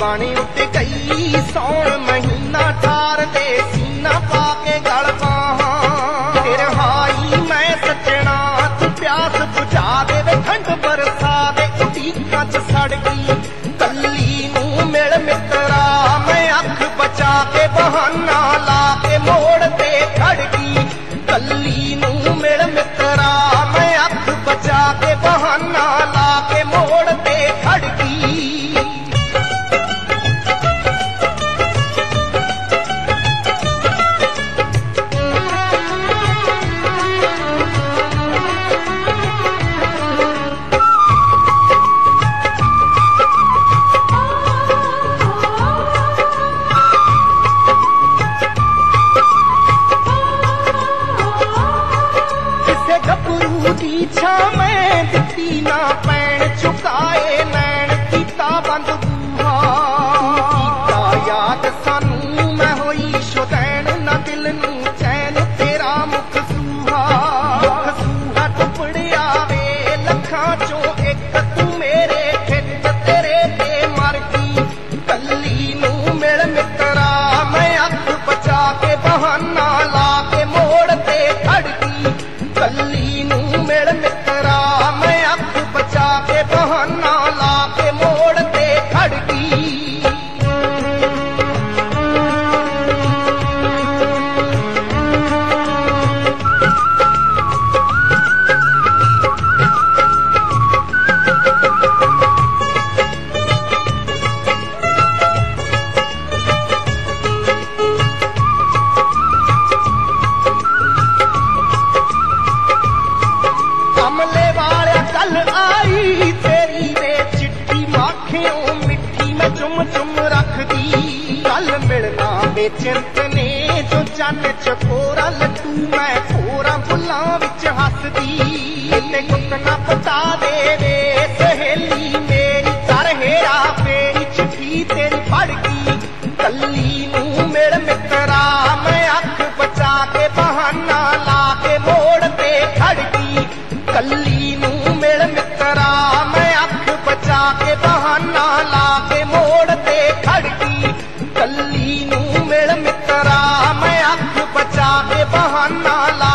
बन उठ गई सौण महीना ठार दे सीना पाके गल बाहां तेरे हाई मैं सजना तू प्यास बुझा दे वे ठंड बरसा दे उड़ीकां च सड़ गई कल्ली नूं मिल मित्रा मैं अख बचा के बहाना ला के मोड़ ते खड़ गई कल्ली नूं मिल मित्रा मैं अख बचा के बहाना ला के मोड़ ते खड़ गई मैं दिखी ना पैण चुकाए नैन कीता बंद बूहा कीता याद सानू मैं होई शुदैन ना दिल नू चैन तेरा मुख सूहा टुपड़िया वे लखां चों एक तू मेरे खिट तेरे ते मर गई कल्ली नू मिल मित्रा मैं अख बचा के बहाना ला के मोड़ ते खड़ गई कल्ली नू मिल मित्रा मैं अख बचा के बहाना ला के मोड़ ते खड़ गई कमले वाले कल आई तेरी वे चिट्ठी माखियों मिठी मैं चुम चुम रख दी कल मिलना बेचिंत ने जो चन चकोरा लट्टू मैं खोरा फुल्लां विच हसदी ते कुत ना पता दे वे सहेली मेरी कर हेरा फेरी चिट्ठी तेरी पढ़ गई कल्ली नूं मिल मित्रा मैं अख बचा के बहाना ला के मोड़ ते खड़ गई कल्ली नूं मिल मित्रा मैं अख बचा के बहाना ला के मोड़ ते खड़ गई कल्ली नूं मिल मित्रा मैं अख बचा के बहाना ला